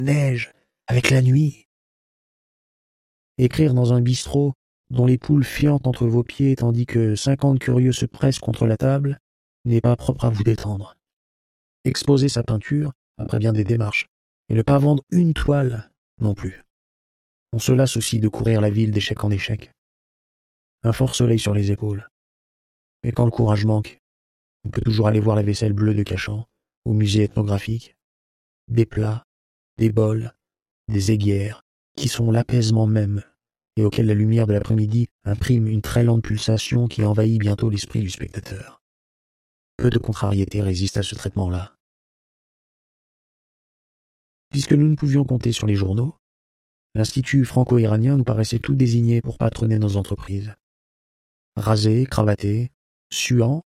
neige, avec la nuit. Écrire dans un bistrot dont les poules fiantent entre vos pieds tandis que 50 curieux se pressent contre la table n'est pas propre à vous détendre. Exposer sa peinture après bien des démarches, et ne pas vendre une toile non plus. On se lasse aussi de courir la ville d'échec en échec. Un fort soleil sur les épaules. Mais quand le courage manque, on peut toujours aller voir la vaisselle bleue de Cachan, au musée ethnographique. Des plats, des bols, des aiguières, qui sont l'apaisement même, et auxquels la lumière de l'après-midi imprime une très lente pulsation qui envahit bientôt l'esprit du spectateur. Peu de contrariétés résistent à ce traitement-là. Puisque nous ne pouvions compter sur les journaux, l'Institut franco-iranien nous paraissait tout désigné pour patronner nos entreprises. Rasé, cravaté, suant,